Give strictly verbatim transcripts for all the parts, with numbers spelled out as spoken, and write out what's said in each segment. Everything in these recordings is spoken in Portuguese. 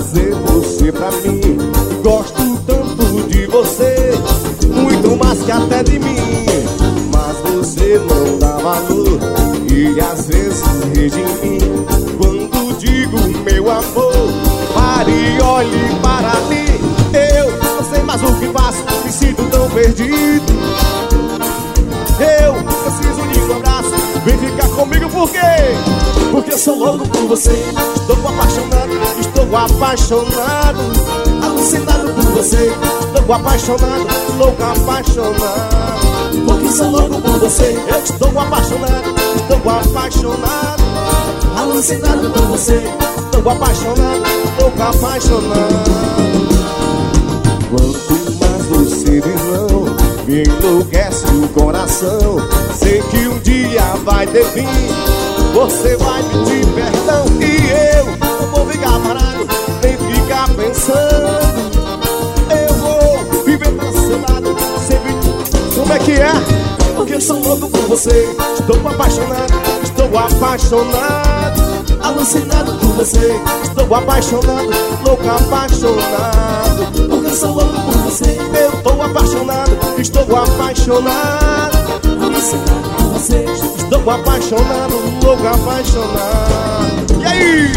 trazer você pra mim. Gosto tanto de você, muito mais que até de mim. Mas você não dá valor e às vezes ri de mim. Quando digo meu amor, pare e olhe para mim. Eu não sei mais o que faço, me sinto tão perdido. Eu preciso de um abraço, vem ficar comigo por quê? Porque eu sou louco por você, estou apaixonado, estou apaixonado, alucinado por você, estou apaixonado, louco apaixonado. Porque sou louco por você, eu estou apaixonado, estou apaixonado, alucinado por você, estou apaixonado, louco apaixonado. Quanto mais você diz não, me enlouquece o coração. Sei que um dia vai ter fim, você vai pedir perdão. E eu não vou ficar parado, nem ficar pensando. Eu vou viver do seu lado, sempre. Como é que é? Porque eu sou louco por você, estou apaixonado, estou apaixonado, alucinado por você, estou apaixonado, louco apaixonado. Porque eu sou louco por você, eu estou apaixonado, estou apaixonado, alucinado por você, estou apaixonado, louco apaixonado. E aí?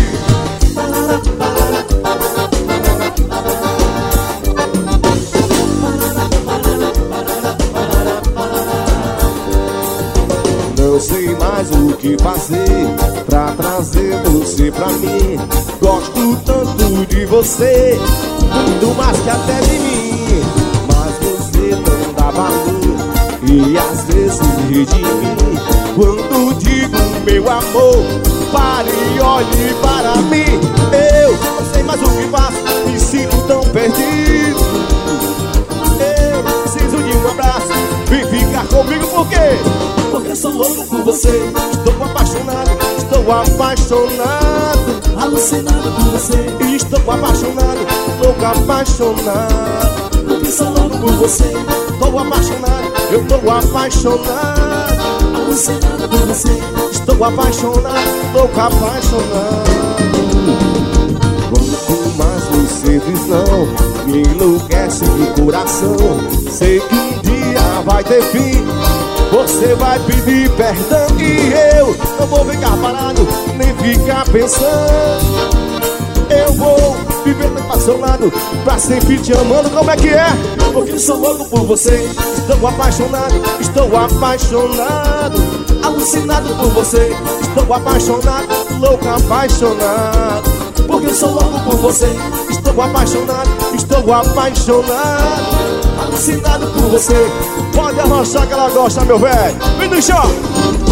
Não sei mais o que fazer pra trazer você pra mim. Gosto tanto de você, muito mais que até de mim. Mas você não dá valor e às vezes ri de mim. Quando digo meu amor, pare e olhe para mim. Eu não sei mais o que faço, me sinto tão perdido. Eu preciso de um abraço, vem ficar comigo por quê? Porque sou louco por você, estou apaixonado, estou apaixonado, alucinado por você, e estou apaixonado, louco apaixonado. Porque sou louco por você, estou apaixonado, eu estou apaixonado, alucinado por você, estou apaixonado, louco apaixonado. Quanto mais você diz não, me enlouquece o coração. Sei que um dia vai ter fim, você vai pedir perdão. E eu não vou ficar parado, nem ficar pensando. Eu vou viver do seu lado, pra sempre te amando. Como é que é? Porque sou louco por você, estou apaixonado, estou apaixonado, alucinado por você, estou apaixonado, louco apaixonado. Porque sou louco por você, estou apaixonado, estou apaixonado, alucinado por você. Pode arrochar que ela gosta, meu velho. Vem no chão.